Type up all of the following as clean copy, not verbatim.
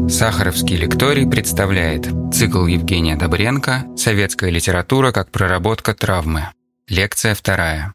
Сахаровский лекторий представляет цикл Евгения Добренко «Советская литература как проработка травмы». Лекция 2.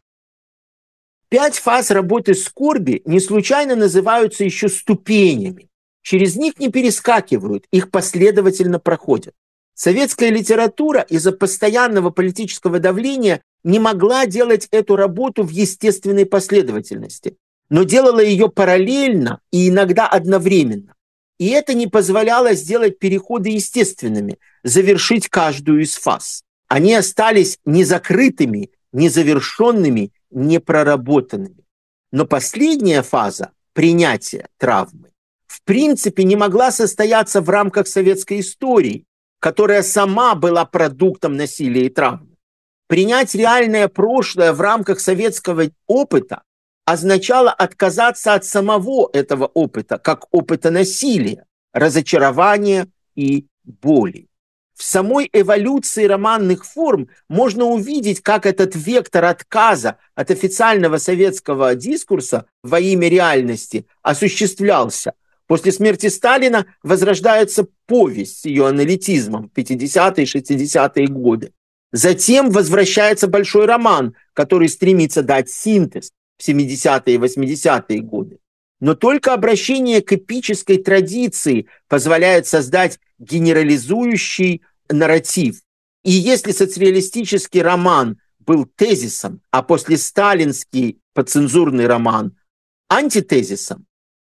5 фаз работы скорби не случайно называются еще ступенями. Через них не перескакивают, их последовательно проходят. Советская литература из-за постоянного политического давления не могла делать эту работу в естественной последовательности, но делала ее параллельно и иногда одновременно. И это не позволяло сделать переходы естественными, завершить каждую из фаз. Они остались незакрытыми, незавершенными, непроработанными. Но последняя фаза принятия травмы в принципе не могла состояться в рамках советской истории, которая сама была продуктом насилия и травмы. Принять реальное прошлое в рамках советского опыта означало отказаться от самого этого опыта, как опыта насилия, разочарования и боли. В самой эволюции романных форм можно увидеть, как этот вектор отказа от официального советского дискурса во имя реальности осуществлялся. После смерти Сталина возрождается повесть с ее аналитизмом в 50-е и 60-е годы. Затем возвращается большой роман, который стремится дать синтез в 70-е и 80-е годы. Но только обращение к эпической традиции позволяет создать генерализующий нарратив. И если социалистический роман был тезисом, а послесталинский подцензурный роман антитезисом,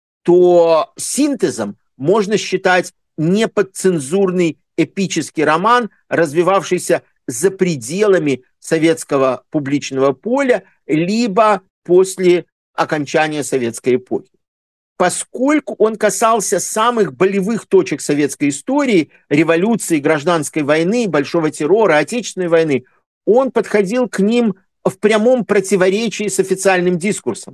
то синтезом можно считать неподцензурный эпический роман, развивавшийся за пределами советского публичного поля, либо после окончания советской эпохи. Поскольку он касался самых болевых точек советской истории, революции, гражданской войны, большого террора, Отечественной войны, он подходил к ним в прямом противоречии с официальным дискурсом.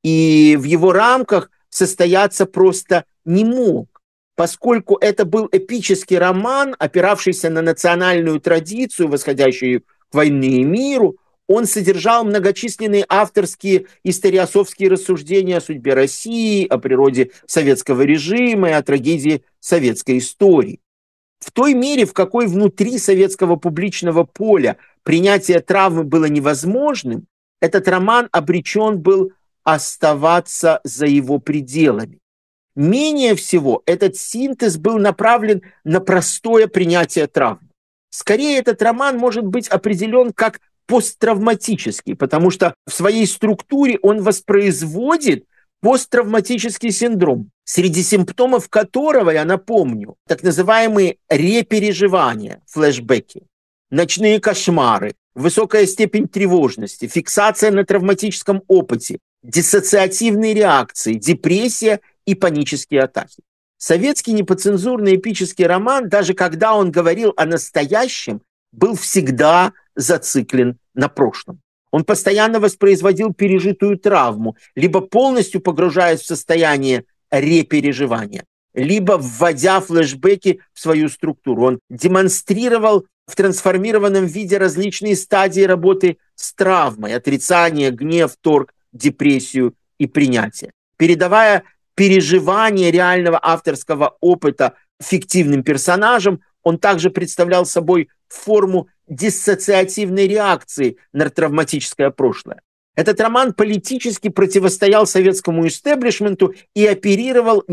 И в его рамках состояться просто не мог, поскольку это был эпический роман, опиравшийся на национальную традицию, восходящую к войне и миру. Он содержал многочисленные авторские историософские рассуждения о судьбе России, о природе советского режима и о трагедии советской истории. В той мере, в какой внутри советского публичного поля принятие травмы было невозможным, этот роман обречен был оставаться за его пределами. Менее всего, этот синтез был направлен на простое принятие травмы. Скорее, этот роман может быть определен как посттравматический, потому что в своей структуре он воспроизводит посттравматический синдром, среди симптомов которого, я напомню, так называемые репереживания, флешбеки, ночные кошмары, высокая степень тревожности, фиксация на травматическом опыте, диссоциативные реакции, депрессия и панические атаки. Советский неподцензурный эпический роман, даже когда он говорил о настоящем, был всегда зациклен на прошлом. Он постоянно воспроизводил пережитую травму, либо полностью погружаясь в состояние репереживания, либо вводя флешбеки в свою структуру. Он демонстрировал в трансформированном виде различные стадии работы с травмой: отрицание, гнев, торг, депрессию и принятие. Передавая переживание реального авторского опыта фиктивным персонажам, он также представлял собой форму диссоциативной реакции на травматическое прошлое. Этот роман политически противостоял советскому истеблишменту и оперировал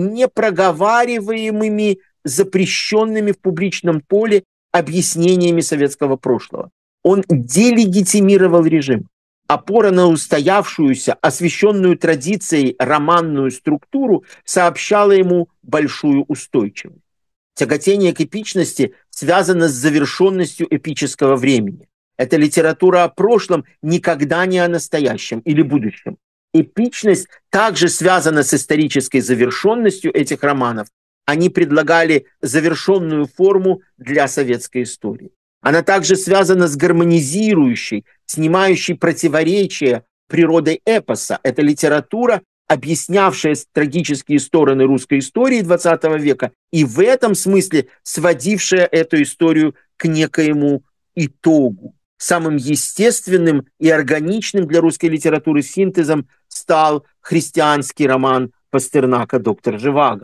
непроговариваемыми, запрещенными в публичном поле объяснениями советского прошлого. Он делегитимировал режим. Опора на устоявшуюся, освященную традицией романную структуру сообщала ему большую устойчивость. Тяготение к эпичности связано с завершенностью эпического времени. Это литература о прошлом, никогда не о настоящем или будущем. Эпичность также связана с исторической завершенностью этих романов. Они предлагали завершенную форму для советской истории. Она также связана с гармонизирующей, снимающей противоречия природой эпоса. Это литература, объяснявшая трагические стороны русской истории XX века и в этом смысле сводившая эту историю к некоему итогу. Самым естественным и органичным для русской литературы синтезом стал христианский роман Пастернака «Доктор Живаго».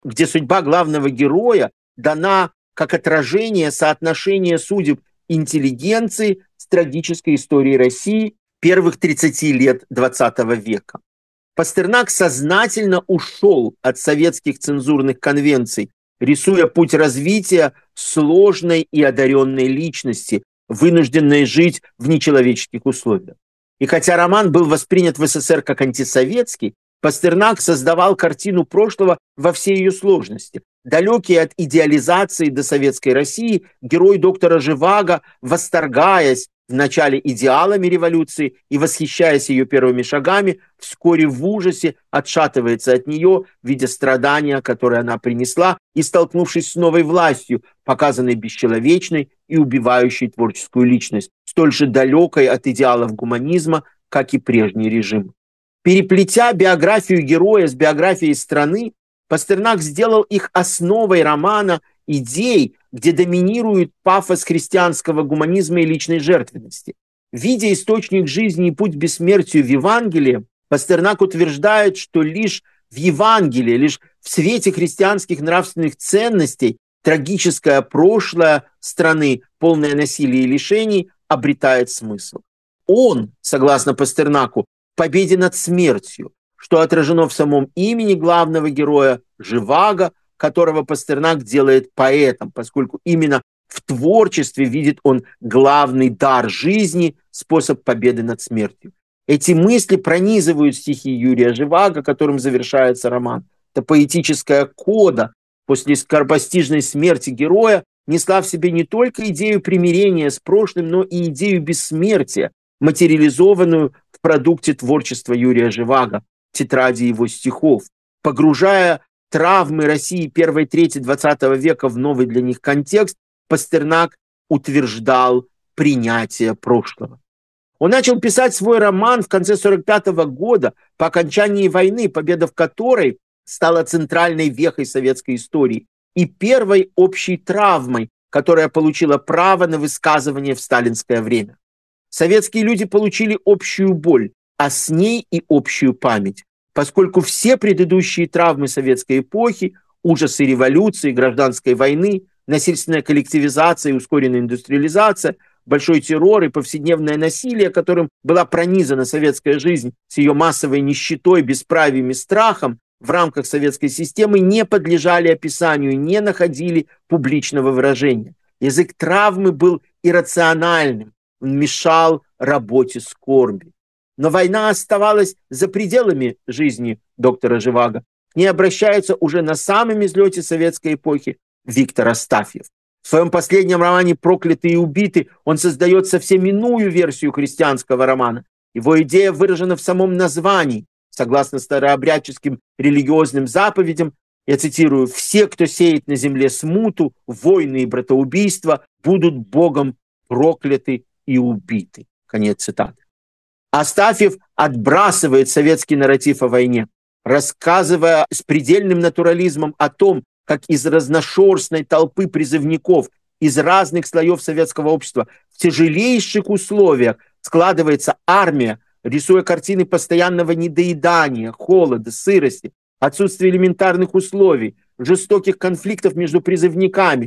где судьба главного героя дана как отражение соотношения судеб интеллигенции с трагической историей России первых 30 лет XX века. Пастернак сознательно ушел от советских цензурных конвенций, рисуя путь развития сложной и одаренной личности, вынужденной жить в нечеловеческих условиях. И хотя роман был воспринят в СССР как антисоветский, Пастернак создавал картину прошлого во всей ее сложности. Далекий от идеализации до советской России, герой доктора Живаго, восторгаясь вначале идеалами революции и восхищаясь ее первыми шагами, вскоре в ужасе отшатывается от нее, видя страдания, которые она принесла, и столкнувшись с новой властью, показанной бесчеловечной и убивающей творческую личность, столь же далекой от идеалов гуманизма, как и прежний режим. Переплетя биографию героя с биографией страны, Пастернак сделал их основой романа идей, где доминирует пафос христианского гуманизма и личной жертвенности. Видя источник жизни и путь к бессмертию в Евангелии, Пастернак утверждает, что лишь в Евангелии, лишь в свете христианских нравственных ценностей трагическое прошлое страны, полное насилия и лишений, обретает смысл. Он, согласно Пастернаку, в победе над смертью, что отражено в самом имени главного героя Живаго, которого Пастернак делает поэтом, поскольку именно в творчестве видит он главный дар жизни, способ победы над смертью. Эти мысли пронизывают стихи Юрия Живаго, которым завершается роман. Это поэтическая кода после скоропостижной смерти героя несла в себе не только идею примирения с прошлым, но и идею бессмертия, материализованную в продукте творчества Юрия Живаго, тетради его стихов, погружая травмы России первой трети XX века в новый для них контекст, Пастернак утверждал принятие прошлого. Он начал писать свой роман в конце 1945 года, по окончании войны, победа в которой стала центральной вехой советской истории и первой общей травмой, которая получила право на высказывание в сталинское время. Советские люди получили общую боль, а с ней и общую память, поскольку все предыдущие травмы советской эпохи, ужасы революции, гражданской войны, насильственная коллективизация и ускоренная индустриализация, большой террор и повседневное насилие, которым была пронизана советская жизнь с ее массовой нищетой, бесправием и страхом, в рамках советской системы не подлежали описанию, не находили публичного выражения. Язык травмы был иррациональным, он мешал работе скорби. Но война оставалась за пределами жизни доктора Живаго. К ней обращается уже на самом излете советской эпохи Виктор Астафьев. В своем последнем романе «Проклятые и убиты» он создает совсем иную версию христианского романа. Его идея выражена в самом названии. Согласно старообрядческим религиозным заповедям, я цитирую, «все, кто сеет на земле смуту, войны и братоубийства, будут Богом прокляты и убиты». Конец цитаты. Астафьев отбрасывает советский нарратив о войне, рассказывая с предельным натурализмом о том, как из разношерстной толпы призывников из разных слоев советского общества в тяжелейших условиях складывается армия, рисуя картины постоянного недоедания, холода, сырости, отсутствия элементарных условий, жестоких конфликтов между призывниками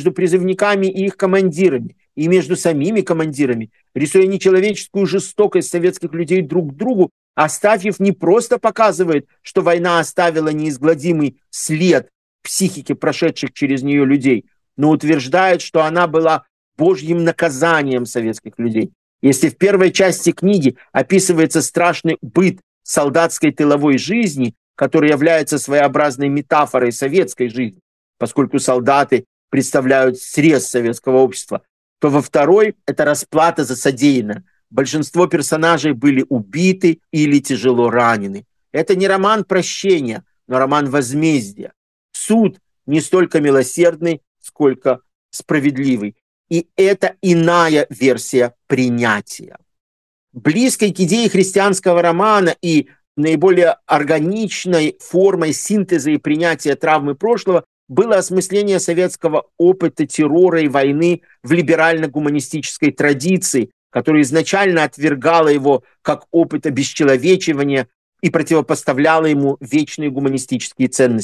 и их командирами, и между самими командирами, рисуя нечеловеческую жестокость советских людей друг к другу, Астафьев не просто показывает, что война оставила неизгладимый след в психике прошедших через нее людей, но утверждает, что она была Божьим наказанием советских людей. Если в первой части книги описывается страшный быт солдатской тыловой жизни, который является своеобразной метафорой советской жизни, поскольку солдаты представляют срез советского общества, то во второй это расплата за содеянное. Большинство персонажей были убиты или тяжело ранены. Это не роман прощения, но роман возмездия. Суд не столько милосердный, сколько справедливый. И это иная версия принятия. Близкой к идее христианского романа и наиболее органичной формой синтеза и принятия травмы прошлого было осмысление советского опыта террора и войны в либерально-гуманистической традиции, которая изначально отвергала его как опыт обесчеловечивания и противопоставляла ему вечные гуманистические ценности.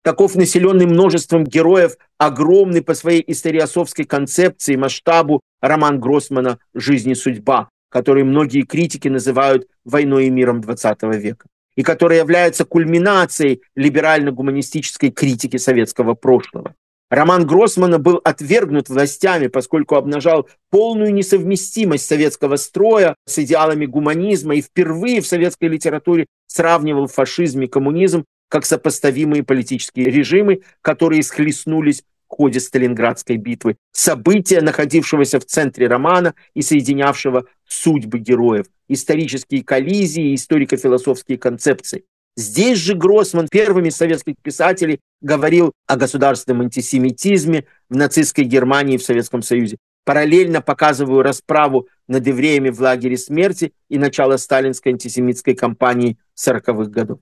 Таков населенный множеством героев, огромный по своей историосовской концепции, масштабу роман Гроссмана «Жизнь и судьба», который многие критики называют «войной и миром XX века», и который является кульминацией либерально-гуманистической критики советского прошлого. Роман Гроссмана был отвергнут властями, поскольку обнажал полную несовместимость советского строя с идеалами гуманизма и впервые в советской литературе сравнивал фашизм и коммунизм как сопоставимые политические режимы, которые схлестнулись в ходе Сталинградской битвы. События, находившегося в центре романа и соединявшего судьбы героев, исторические коллизии, историко-философские концепции. Здесь же Гроссман первым из советских писателей говорил о государственном антисемитизме в нацистской Германии и в Советском Союзе, параллельно показывая расправу над евреями в лагере смерти и начало сталинской антисемитской кампании 40-х годов.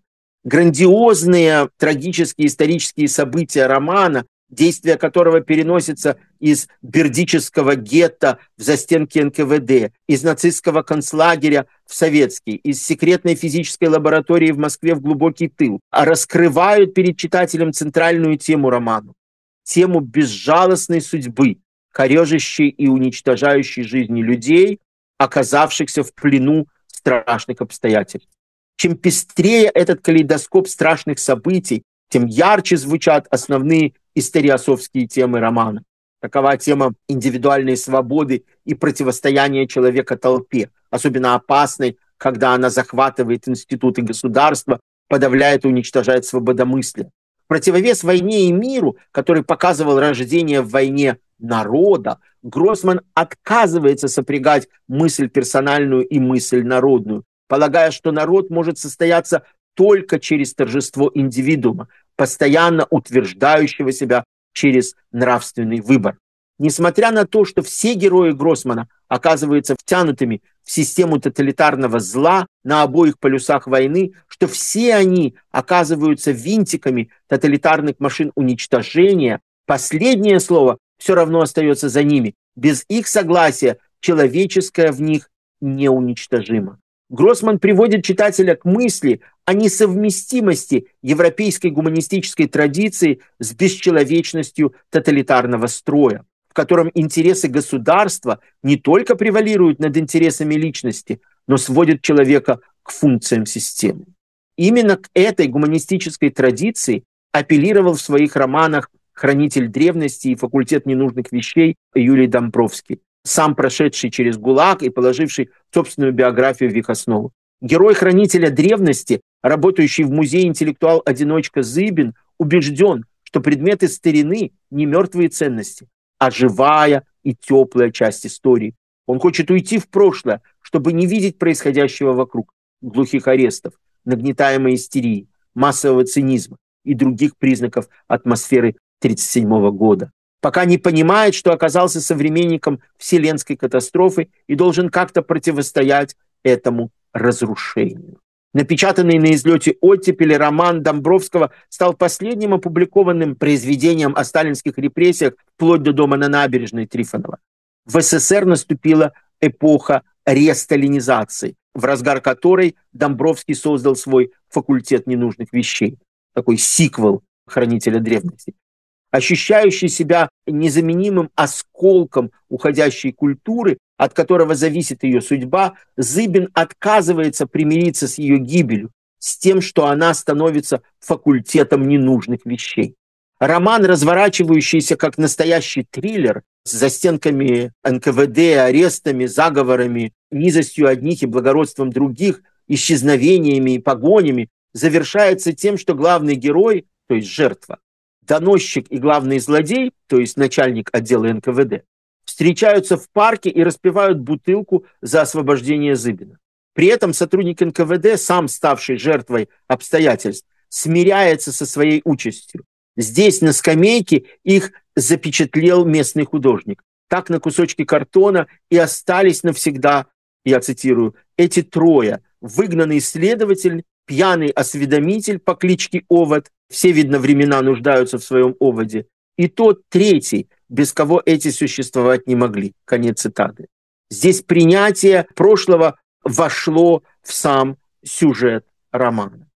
Грандиозные трагические исторические события романа, действие которого переносится из бердичевского гетто в застенки НКВД, из нацистского концлагеря в советский, из секретной физической лаборатории в Москве в глубокий тыл, а раскрывают перед читателем центральную тему романа, тему безжалостной судьбы, корежащей и уничтожающей жизни людей, оказавшихся в плену страшных обстоятельств. Чем пестрее этот калейдоскоп страшных событий, тем ярче звучат основные историосовские темы романа. Такова тема индивидуальной свободы и противостояния человека толпе, особенно опасной, когда она захватывает институты государства, подавляет и уничтожает свободомыслие. В противовес войне и миру, который показывал рождение в войне народа, Гроссман отказывается сопрягать мысль персональную и мысль народную, полагая, что народ может состояться только через торжество индивидуума, постоянно утверждающего себя через нравственный выбор. Несмотря на то, что все герои Гроссмана оказываются втянутыми в систему тоталитарного зла на обоих полюсах войны, что все они оказываются винтиками тоталитарных машин уничтожения, последнее слово все равно остается за ними. Без их согласия человеческое в них неуничтожимо. Гроссман приводит читателя к мысли о несовместимости европейской гуманистической традиции с бесчеловечностью тоталитарного строя, в котором интересы государства не только превалируют над интересами личности, но сводят человека к функциям системы. Именно к этой гуманистической традиции апеллировал в своих романах «Хранитель древности» и «Факультет ненужных вещей» Юлий Домбровский, сам прошедший через ГУЛАГ и положивший собственную биографию в их основу. Герой «Хранителя древности», работающий в музее интеллектуал-одиночка Зыбин, убежден, что предметы старины не мертвые ценности, а живая и теплая часть истории. Он хочет уйти в прошлое, чтобы не видеть происходящего вокруг, глухих арестов, нагнетаемой истерии, массового цинизма и других признаков атмосферы 1937 года. Пока не понимает, что оказался современником вселенской катастрофы и должен как-то противостоять этому разрушению. Напечатанный на излете оттепели роман Домбровского стал последним опубликованным произведением о сталинских репрессиях вплоть до дома на набережной Трифонова. В СССР наступила эпоха ресталинизации, в разгар которой Домбровский создал свой «Факультет ненужных вещей», такой сиквел «Хранителя древности». Ощущающий себя незаменимым осколком уходящей культуры, от которого зависит ее судьба, Зыбин отказывается примириться с ее гибелью, с тем, что она становится факультетом ненужных вещей. Роман, разворачивающийся как настоящий триллер, с застенками НКВД, арестами, заговорами, низостью одних и благородством других, исчезновениями и погонями, завершается тем, что главный герой, то есть жертва, доносчик и главный злодей, то есть начальник отдела НКВД, встречаются в парке и распивают бутылку за освобождение Зыбина. При этом сотрудник НКВД, сам ставший жертвой обстоятельств, смиряется со своей участью. Здесь, на скамейке, их запечатлел местный художник. Так на кусочке картона и остались навсегда, я цитирую, эти трое: выгнанный следователь, пьяный осведомитель по кличке Овод, все, видно, времена нуждаются в своем оводе, и тот третий, без кого эти существовать не могли. Конец цитаты. Здесь принятие прошлого вошло в сам сюжет романа.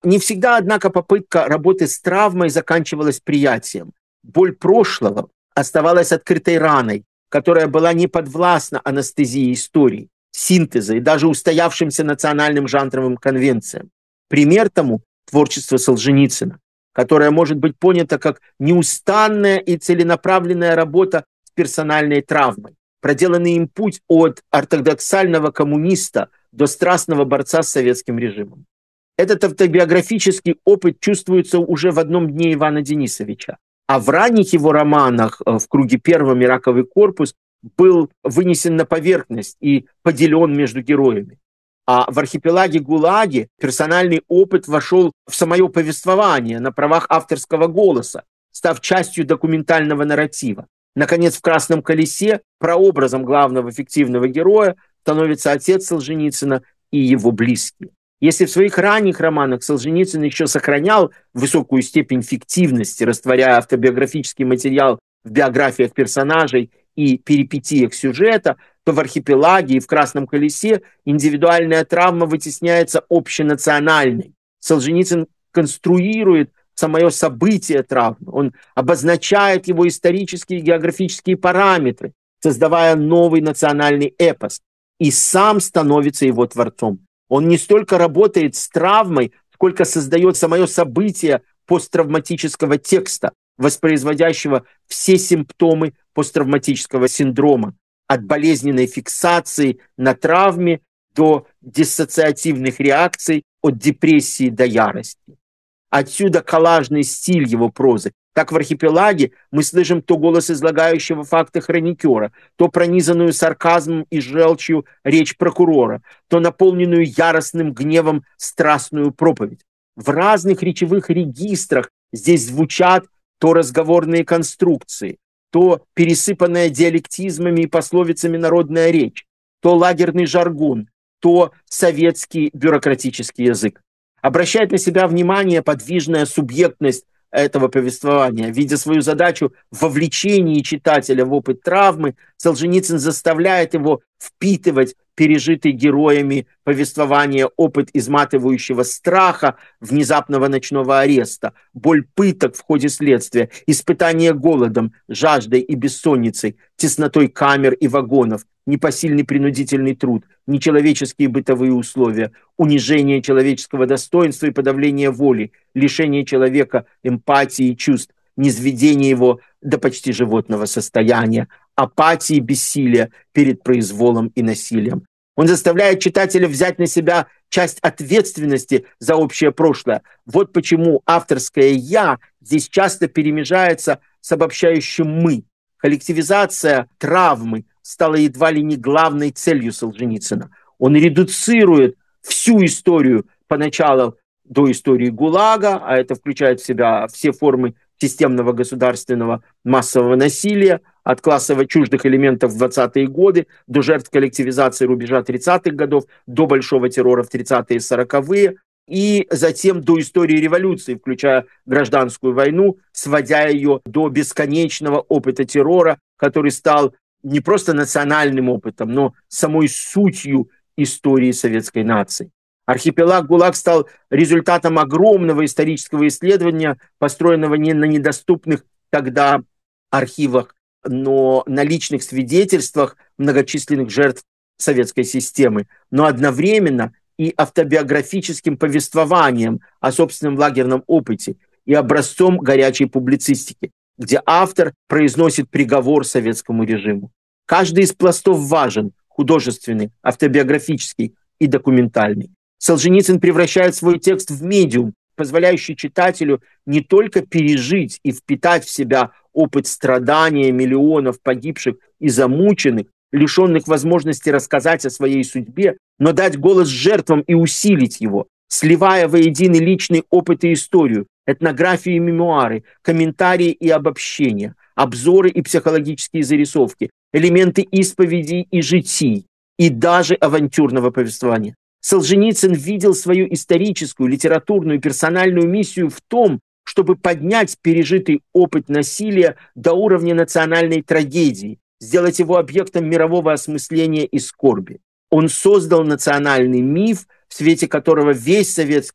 Не всегда, однако, попытка работы с травмой заканчивалась приятием. Боль прошлого оставалась открытой раной, которая была не подвластна анестезии истории, синтеза и даже устоявшимся национальным жанровым конвенциям. Пример тому — творчество Солженицына, которое может быть понято как неустанная и целенаправленная работа с персональной травмой, проделанный им путь от ортодоксального коммуниста до страстного борца с советским режимом. Этот автобиографический опыт чувствуется уже в одном дне Ивана Денисовича. А в ранних его романах «В круге первом» и «Раковый корпус» был вынесен на поверхность и поделен между героями. А в «Архипелаге ГУЛАГе» персональный опыт вошел в самое повествование на правах авторского голоса, став частью документального нарратива. Наконец, в «Красном колесе» прообразом главного фиктивного героя становится отец Солженицына и его близкие. Если в своих ранних романах Солженицын еще сохранял высокую степень фиктивности, растворяя автобиографический материал в биографиях персонажей и перипетиях сюжета, то в «Архипелаге» и в «Красном колесе» индивидуальная травма вытесняется общенациональной. Солженицын конструирует самое событие травмы, он обозначает его исторические и географические параметры, создавая новый национальный эпос, и сам становится его творцом. Он не столько работает с травмой, сколько создает самое событие посттравматического текста, воспроизводящего все симптомы посттравматического синдрома, от болезненной фиксации на травме до диссоциативных реакций, от депрессии до ярости. Отсюда коллажный стиль его прозы. Так в «Архипелаге» мы слышим то голос излагающего факты хроникера, то пронизанную сарказмом и желчью речь прокурора, то наполненную яростным гневом страстную проповедь. В разных речевых регистрах здесь звучат то разговорные конструкции, то пересыпанная диалектизмами и пословицами народная речь, то лагерный жаргон, то советский бюрократический язык. Обращает на себя внимание подвижная субъектность этого повествования. Видя свою задачу в вовлечении читателя в опыт травмы, Солженицын заставляет его впитывать пережитый героями повествования опыт изматывающего страха, внезапного ночного ареста, боль пыток в ходе следствия, испытание голодом, жаждой и бессонницей, теснотой камер и вагонов, непосильный принудительный труд, нечеловеческие бытовые условия, унижение человеческого достоинства и подавление воли, лишение человека эмпатии и чувств, низведение его до почти животного состояния, апатии и бессилия перед произволом и насилием. Он заставляет читателя взять на себя часть ответственности за общее прошлое. Вот почему авторское «я» здесь часто перемежается с обобщающим «мы». Коллективизация травмы стала едва ли не главной целью Солженицына. Он редуцирует всю историю поначалу до истории ГУЛАГа, а это включает в себя все формы системного государственного массового насилия, от классово чуждых элементов в 20-е годы до жертв коллективизации рубежа 30-х годов, до большого террора в 30-е и 40-е, и затем до истории революции, включая гражданскую войну, сводя ее до бесконечного опыта террора, который стал не просто национальным опытом, но самой сутью истории советской нации. «Архипелаг ГУЛАГ» стал результатом огромного исторического исследования, построенного не на недоступных тогда архивах, но на личных свидетельствах многочисленных жертв советской системы, но одновременно и автобиографическим повествованием о собственном лагерном опыте и образцом горячей публицистики, где автор произносит приговор советскому режиму. Каждый из пластов важен: художественный, автобиографический и документальный. Солженицын превращает свой текст в медиум, позволяющий читателю не только пережить и впитать в себя опыт страдания миллионов погибших и замученных, лишенных возможности рассказать о своей судьбе, но дать голос жертвам и усилить его, сливая воедино личный опыт и историю, этнографии и мемуары, комментарии и обобщения, обзоры и психологические зарисовки, элементы исповедей и житий, и даже авантюрного повествования. Солженицын видел свою историческую, литературную, персональную миссию в том, чтобы поднять пережитый опыт насилия до уровня национальной трагедии, сделать его объектом мирового осмысления и скорби. Он создал национальный миф, в свете которого весь советский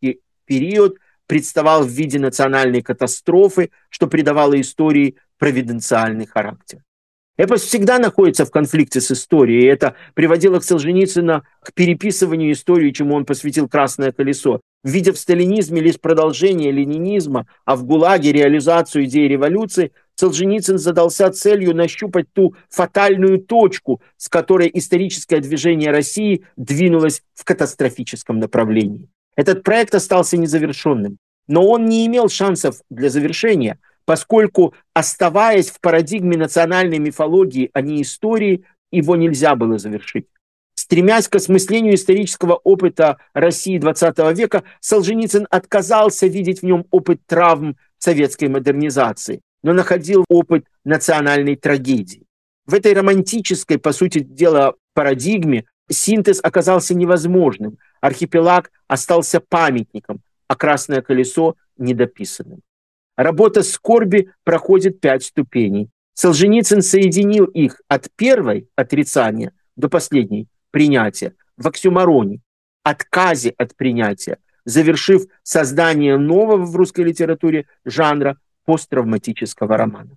период представал в виде национальной катастрофы, что придавало истории провиденциальный характер. Эпос всегда находится в конфликте с историей, и это приводило к Солженицына к переписыванию истории, чему он посвятил «Красное колесо», видя в сталинизме лишь продолжение ленинизма, а в ГУЛАГе реализацию идеи революции. Солженицын задался целью нащупать ту фатальную точку, с которой историческое движение России двинулось в катастрофическом направлении. Этот проект остался незавершенным, но он не имел шансов для завершения, поскольку, оставаясь в парадигме национальной мифологии, а не истории, его нельзя было завершить. Стремясь к осмыслению исторического опыта России XX века, Солженицын отказался видеть в нем опыт травм советской модернизации, но находил опыт национальной трагедии. В этой романтической, по сути дела, парадигме синтез оказался невозможным. Архипелаг остался памятником, а «Красное колесо» – недописанным. Работа скорби проходит 5 ступеней. Солженицын соединил их от первой – отрицания до последней – принятия в оксюмороне, отказе от принятия, завершив создание нового в русской литературе жанра посттравматического романа.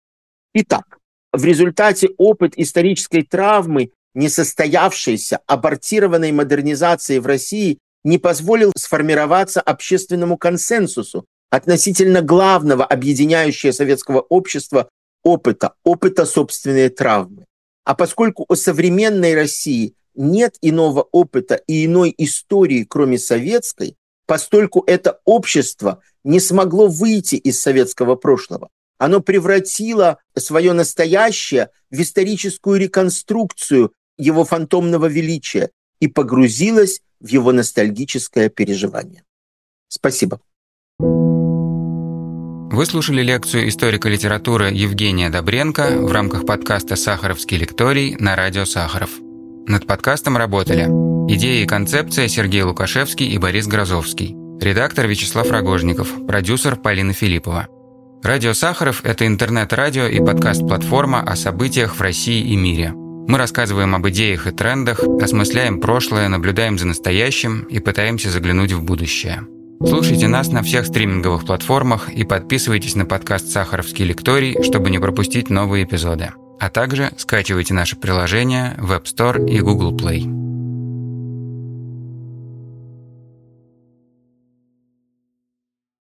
Итак, в результате опыт исторической травмы, несостоявшейся, абортированной модернизации в России не позволил сформироваться общественному консенсусу относительно главного объединяющего советского общества опыта собственной травмы. А поскольку у современной России нет иного опыта и иной истории, кроме советской, постольку это общество не смогло выйти из советского прошлого. Оно превратило свое настоящее в историческую реконструкцию его фантомного величия и погрузилось в его ностальгическое переживание. Спасибо. Вы слушали лекцию историка литературы Евгения Добренко в рамках подкаста «Сахаровский лекторий» на радио Сахаров. Над подкастом работали идея и концепция Сергей Лукашевский и Борис Грозовский, редактор Вячеслав Рогожников, продюсер Полина Филиппова. Радио Сахаров – это интернет-радио и подкаст-платформа о событиях в России и мире. Мы рассказываем об идеях и трендах, осмысляем прошлое, наблюдаем за настоящим и пытаемся заглянуть в будущее. Слушайте нас на всех стриминговых платформах и подписывайтесь на подкаст «Сахаровский лекторий», чтобы не пропустить новые эпизоды. А также скачивайте наше приложение в App Store и Google Play.